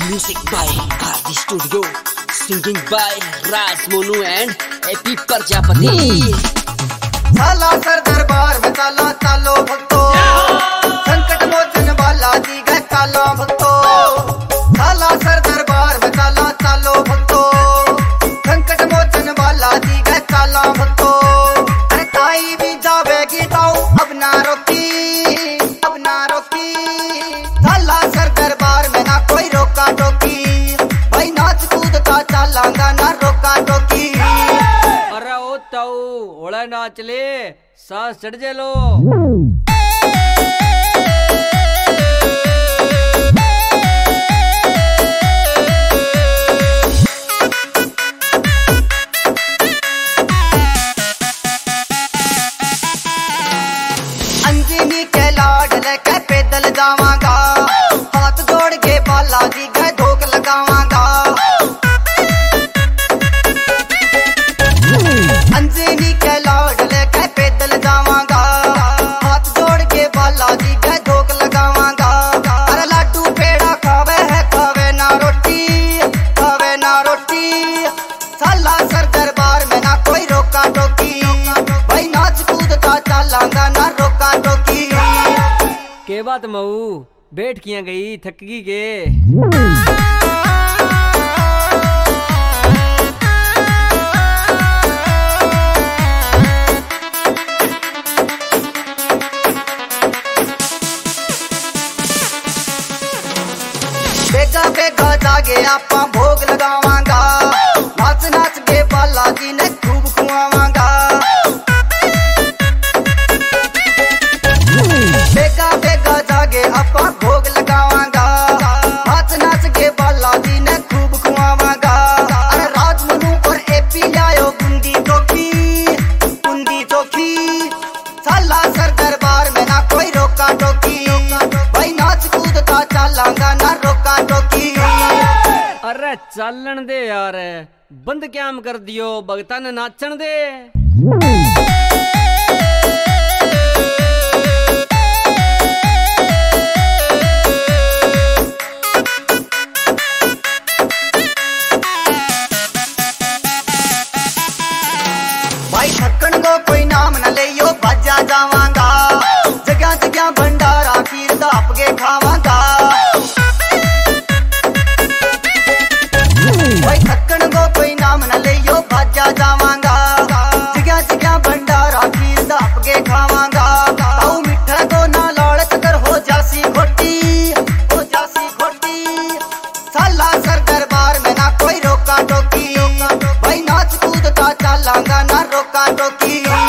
Music by Adi Studio. Singing by Raj Monu and AP Prajapati. साला सर दरबार में चाला चालो भक्तो, संकट मोचन वाला जी गए चालो भक्तो। साला सर दरबार में चाला चालो भक्तो, संकट मोचन वाला जी गए चालो भक्तो। अरे ताई भी जावेगी ताऊ अब ना रोकी, अब ना रोकी। साला सर दरबार में ना कोई रोका टोकी, भाई नाच कूद का चालांगा ना रोका टोकी। अरे ओ ताऊ ओला नाच ले, सांस चढ़ जे लो। अंजनी के लाड लेके पैदल जावांगा, हाथ जोड़ के बालाजी के धोख लगावांगा। अंजनी के लाड लेके पैदल जावांगा, हाथ जोड़ के बालाजी के धोख लगावांगा। अरे लाडू पेड़ा खावे है खावे ना रोटी, खावे ना रोटी। साला सर दरबार में ना कोई रोका टोकी, भाई नाच कूद का चालांगा ना रोका टोकी। के बात मऊ बैठ किया गई थकगी के। बेगा बेगा जागे आपा भोग लगावांगा, नाच नाच के बालाजी ने खूब खुआवांगा। बेगा बेगा जागे आपा भोग लगावांगा, नाच नाच के बालाजी ने खूब खुआवांगा। अरे राज मनु और एपी लायो बूंदी चोखी, बूंदी चोखी। साला सर दरबार में ना कोई रोका टोकी, भाई नाच कूद का चालांगा ना रोका टोकी। अरे चालन दे यार, बंद क्या कर दियो, भगता ने नाचन दे। भाई थकन को कोई नाम न ले यो बाजा जावांगा, जगह जगह भंडारा खीर दाप के खावांगा। भाई थकन को कोई नाम न ले यो बाजा जावांगा, जगह जगह भंडारा खीर दाप के खावांगा। ताऊ मिठा को ना लालच कर हो जासी खोटी, हो जासी खोटी। साला सर दरबार में ना कोई रोका टोकी, भाई नाच कूद का चालांगा ना रोका टोकी।